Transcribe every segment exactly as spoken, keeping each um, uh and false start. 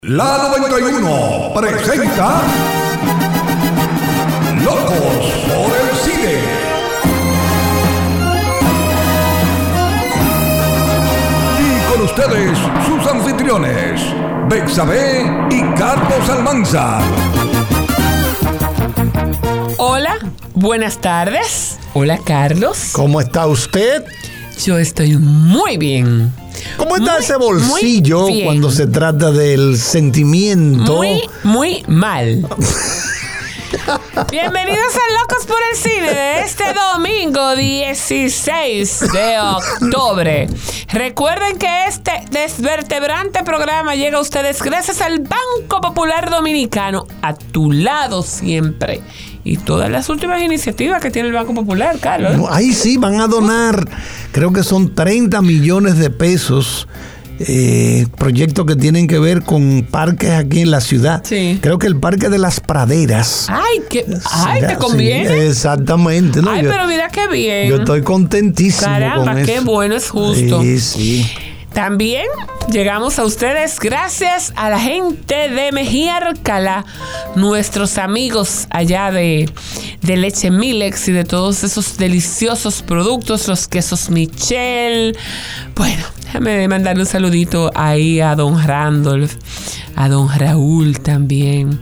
La noventa y uno presenta Locos por el Cine. Y con ustedes, sus anfitriones, Betsabe y Carlos Almanza. Hola, buenas tardes. Hola, Carlos. ¿Cómo está usted? Yo estoy muy bien. ¿Cómo está Muy, ese bolsillo muy bien. cuando se trata del sentimiento? Muy, muy mal. Bienvenidos a Locos por el Cine de este domingo dieciséis de octubre. Recuerden que este desvertebrante programa llega a ustedes gracias al Banco Popular Dominicano, a tu lado siempre. Y todas las últimas iniciativas que tiene el Banco Popular, Carlos. Ahí sí, van a donar, creo que son treinta millones de pesos. Eh, proyectos que tienen que ver con parques aquí en la ciudad. Sí. Creo que el Parque de las Praderas. Ay, que, ay, será- ¿te conviene? sí, exactamente. ¿no? Ay, yo, pero mira qué bien. yo estoy contentísimo Caramba, con qué eso. bueno, es justo. Sí, sí. También llegamos a ustedes gracias a la gente de Mejía Alcalá, nuestros amigos allá de, de Leche Milex y de todos esos deliciosos productos, los quesos Michel. Bueno, déjame mandarle un saludito ahí a don Randolph, a don Raúl también,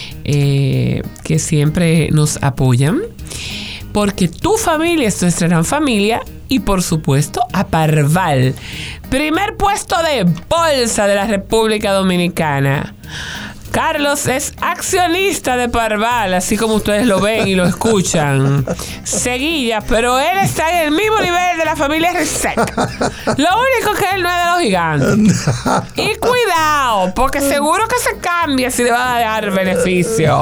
eh, que siempre nos apoyan. Porque tu familia es nuestra gran familia. Y por supuesto a Parval, primer puesto de bolsa de la República Dominicana. Carlos es accionista de Parval, así como ustedes lo ven y lo escuchan. Seguilla, pero él está en el mismo nivel de la familia Risek. Lo único que él no es de los gigantes. Y cuidado, porque seguro que se cambia si le va a dar beneficio.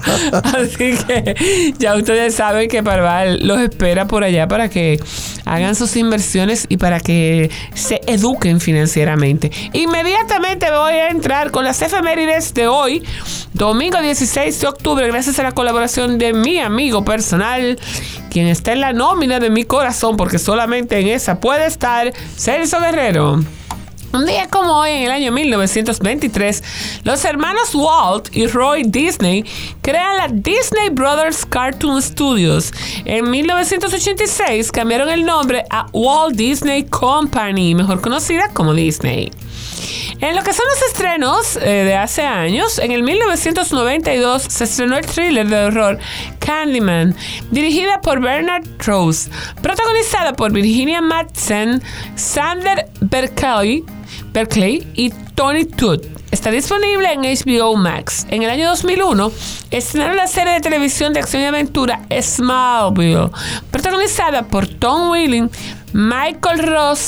Así que ya ustedes saben que Parval los espera por allá para que hagan sus inversiones y para que se eduquen financieramente. Inmediatamente voy a entrar con las efemérides de hoy, domingo dieciséis de octubre, gracias a la colaboración de mi amigo personal, quien está en la nómina de mi corazón, porque solamente en esa puede estar Celso Guerrero. Un día como hoy, en el año mil novecientos veintitrés, los hermanos Walt y Roy Disney crean la Disney Brothers Cartoon Studios. En mil novecientos ochenta y seis cambiaron el nombre a Walt Disney Company, mejor conocida como Disney. En lo que son los estrenos eh, de hace años, en el mil novecientos noventa y dos se estrenó el thriller de horror Candyman, dirigida por Bernard Rose, protagonizada por Virginia Madsen, Sander Berkeley, Berkeley y Tony Todd. Está disponible en H B O Max. En el año dos mil uno estrenaron la serie de televisión de acción y aventura Smallville, protagonizada por Tom Welling, Michael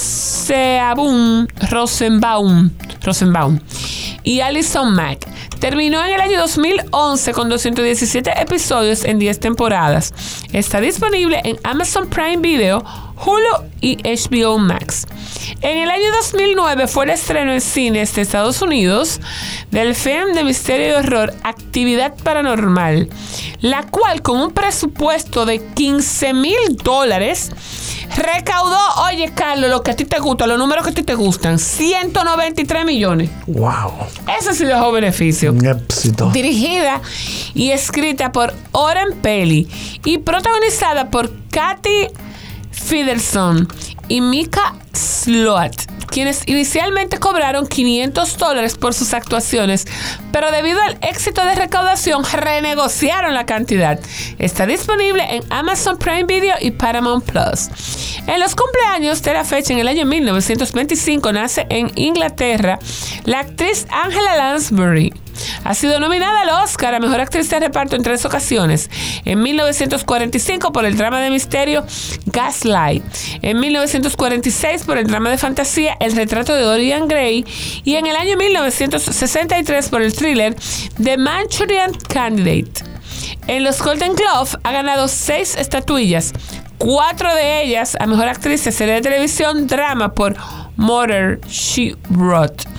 Rosenbaum, Rosenbaum, Rosenbaum y Allison Mack. Terminó en el año dos mil once con doscientos diecisiete episodios en diez temporadas. Está disponible en Amazon Prime Video, Hulu y H B O Max. En el año dos mil nueve fue el estreno en cines de Estados Unidos del film de misterio y horror Actividad Paranormal, la cual con un presupuesto de quince mil dólares recaudó, oye Carlos, lo que a ti te gusta, los números que a ti te gustan, ciento noventa y tres millones. Wow. Eso sí dejó beneficio. Un éxito. Dirigida y escrita por Oren Peli y protagonizada por Kathy Fidelson y Mika Sloat, quienes inicialmente cobraron quinientos dólares por sus actuaciones, pero debido al éxito de recaudación renegociaron la cantidad. Está disponible en Amazon Prime Video y Paramount Plus. En los cumpleaños de la fecha, en el año mil novecientos veinticinco, nace en Inglaterra la actriz Angela Lansbury. Ha sido nominada al Oscar a Mejor Actriz de Reparto en tres ocasiones. En mil novecientos cuarenta y cinco por el drama de misterio Gaslight. En mil novecientos cuarenta y seis por el drama de fantasía El retrato de Dorian Gray. Y en el año mil novecientos sesenta y tres por el thriller The Manchurian Candidate. En los Golden Globe ha ganado seis estatuillas, cuatro de ellas a Mejor Actriz de Serie de Televisión Drama por Murder, She Wrote.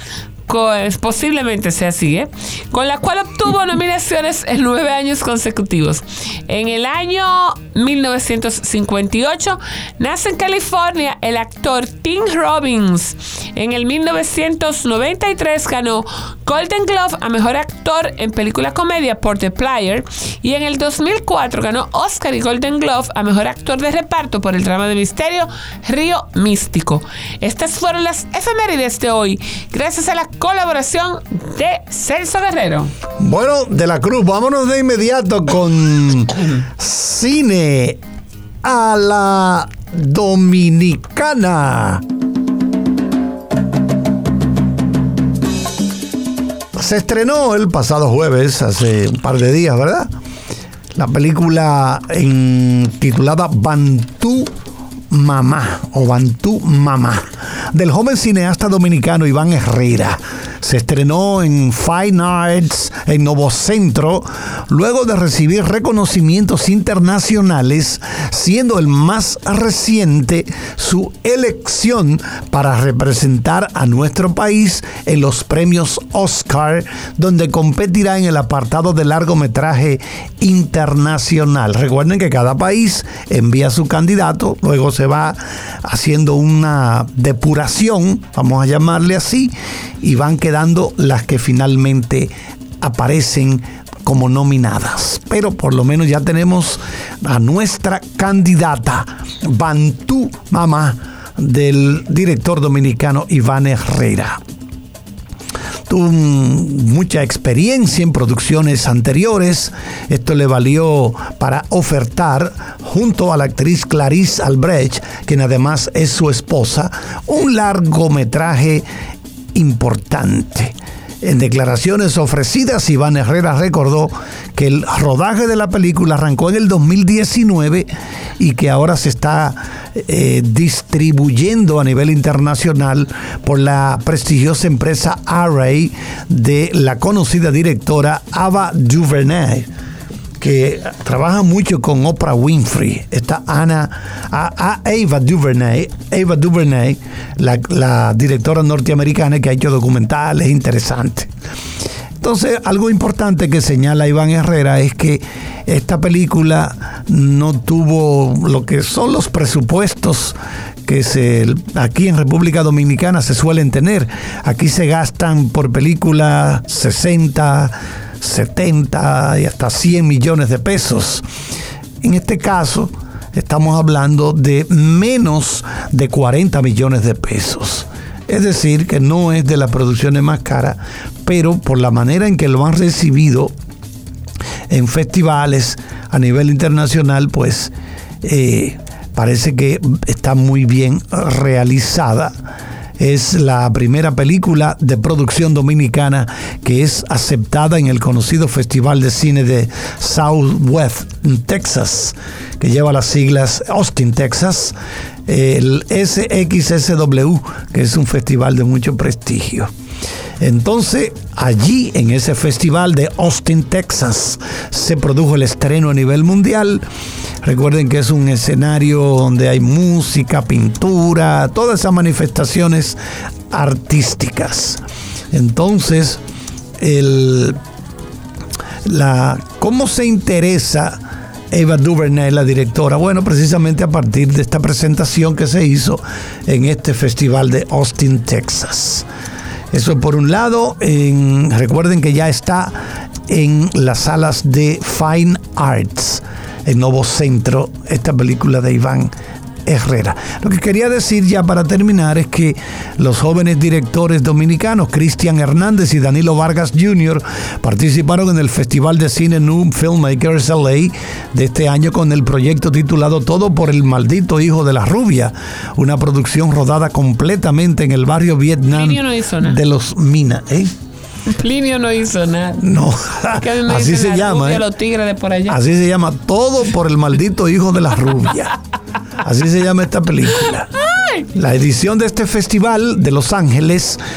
pues, posiblemente sea así, ¿eh? Con la cual obtuvo nominaciones en nueve años consecutivos. En el año mil novecientos cincuenta y ocho nace en California el actor Tim Robbins. En el mil novecientos noventa y tres ganó Golden Globe a Mejor Actor en Película Comedia por The Player, y en el dos mil cuatro ganó Oscar y Golden Globe a Mejor Actor de Reparto por el drama de misterio Río Místico. Estas fueron las efemérides de hoy, gracias a la colaboración de Celso Guerrero. Bueno, de la Cruz, vámonos de inmediato con cine a la dominicana. Se estrenó el pasado jueves, hace un par de días, ¿verdad? La película en, titulada Bantú Mamá o Bantú Mamá, del joven cineasta dominicano Iván Herrera. Se estrenó en Fine Arts en Novocentro, luego de recibir reconocimientos internacionales, siendo el más reciente su elección para representar a nuestro país en los premios Oscar, donde competirá en el apartado de largometraje internacional. Recuerden que cada país envía su candidato, luego se va haciendo una depuración, vamos a llamarle así, y van quedando las que finalmente aparecen como nominadas. Pero por lo menos ya tenemos a nuestra candidata, Bantú Mamá, del director dominicano Iván Herrera. Tuvo mucha experiencia en producciones anteriores. Esto le valió para ofertar, junto a la actriz Clarice Albrecht, quien además es su esposa, un largometraje importante. En declaraciones ofrecidas, Iván Herrera recordó que el rodaje de la película arrancó en el dos mil diecinueve y que ahora se está eh, distribuyendo a nivel internacional por la prestigiosa empresa Array de la conocida directora Ava DuVernay, que trabaja mucho con Oprah Winfrey. Está Ana, a, a Ava DuVernay, Ava DuVernay, la, la directora norteamericana que ha hecho documentales interesantes. Entonces, algo importante que señala Iván Herrera es que esta película no tuvo lo que son los presupuestos que se, aquí en República Dominicana se suelen tener. Aquí se gastan por película sesenta, setenta y hasta cien millones de pesos. En este caso, estamos hablando de menos de cuarenta millones de pesos. Es decir, que no es de las producciones más caras, pero por la manera en que lo han recibido en festivales a nivel internacional, pues eh, parece que está muy bien realizada. Es la primera película de producción dominicana que es aceptada en el conocido Festival de Cine de Southwest, Texas, que lleva las siglas Austin, Texas, el S X S W, que es un festival de mucho prestigio. Entonces, allí en ese festival de Austin, Texas, se produjo el estreno a nivel mundial. Recuerden que es un escenario donde hay música, pintura, todas esas manifestaciones artísticas. Entonces, el, la, ¿cómo se interesa Ava DuVernay, la directora? Bueno, precisamente a partir de esta presentación que se hizo en este festival de Austin, Texas. Eso por un lado. En, recuerden que ya está en las salas de Fine Arts en Novocentro, esta película de Iván Herrera. Lo que quería decir ya para terminar es que los jóvenes directores dominicanos Cristian Hernández y Danilo Vargas junior participaron en el Festival de Cine New Filmmakers L A de este año con el proyecto titulado Todo por el maldito hijo de la rubia, una producción rodada completamente en el barrio Vietnam no de los Mina. ¿eh? Plinio no hizo nada. No, así se llama. ¿eh? Los tigres de por allá. Así se llama, Todo por el maldito hijo de la rubia. Así se llama esta película. La edición de este festival de Los Ángeles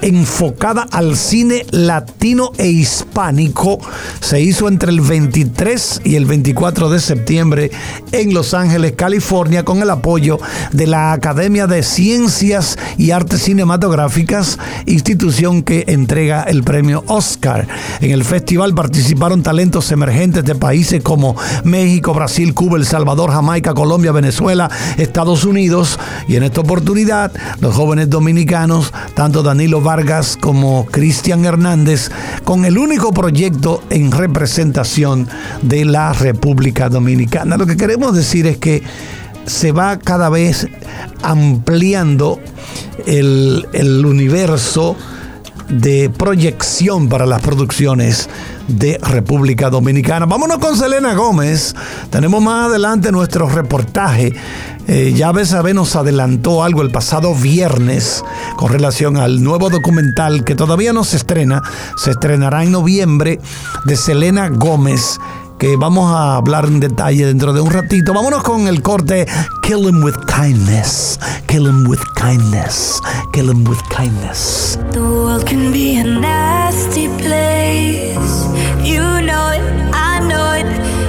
enfocada al cine latino e hispánico. Se hizo entre el veintitrés y el veinticuatro de septiembre en Los Ángeles, California, con el apoyo de la Academia de Ciencias y Artes Cinematográficas, institución que entrega el premio Oscar. En el festival participaron talentos emergentes de países como México, Brasil, Cuba, El Salvador, Jamaica, Colombia, Venezuela, Estados Unidos, y en esta oportunidad los jóvenes dominicanos, tanto Danilo Vargas como Cristian Hernández, con el único proyecto en representación de la República Dominicana. Lo que queremos decir es que se va cada vez ampliando el, el universo de proyección para las producciones de República Dominicana. Vámonos con Selena Gómez. Tenemos más adelante nuestro reportaje. Eh, ya Bessabé nos adelantó algo el pasado viernes con relación al nuevo documental que todavía no se estrena. Se estrenará en noviembre, de Selena Gómez, que vamos a hablar en detalle dentro de un ratito. Vámonos con el corte Kill 'em with kindness, kill 'em with kindness, kill 'em with kindness. The world can be a nasty place. You know it, I know it,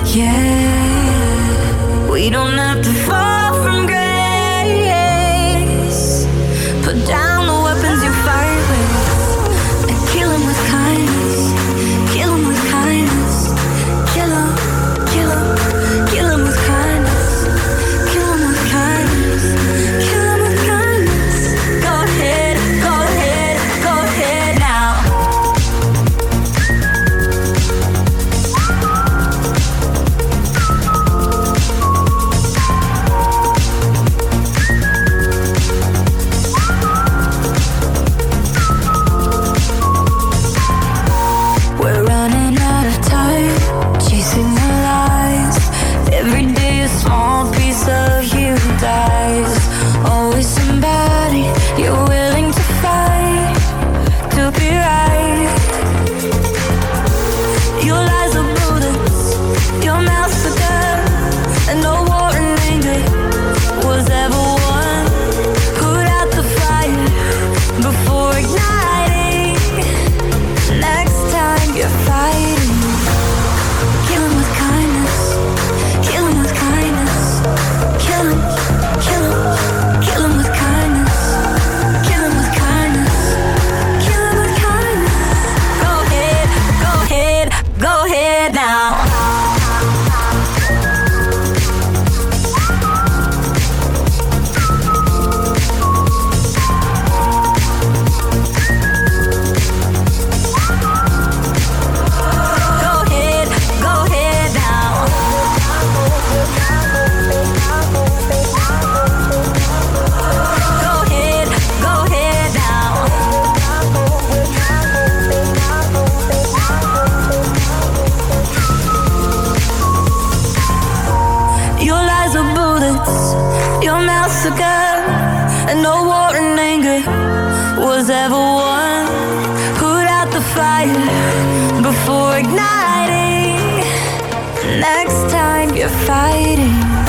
yeah. We don't have to fall from grace. Put down the weapons you fight with and kill 'em with kindness, kill 'em with kindness. Kill 'em, kill 'em, kill 'em with kindness. Kill 'em with kindness. Kill 'em with kindness. Go ahead, go ahead, go ahead now. We're running out of time, chasing the lies. Every day a small piece of you dies. Always somebody you're willing to fight to be right. Your lies are bullets, your mouth's a gun, and no war in anger was ever won. Put out the fire before igniting. Next time you're fighting, kill 'em with kindness, kill 'em with kindness, kill 'em, kill 'em, kill 'em with kindness, kill 'em with kindness, kill 'em with kindness. Go ahead, go ahead, go ahead now. Go ahead, go ahead now. Go ahead, go ahead now. Your lies are bullets, your mouth's a gun, and no war in anger was ever won. Put out the fire before igniting. Next time you're fighting,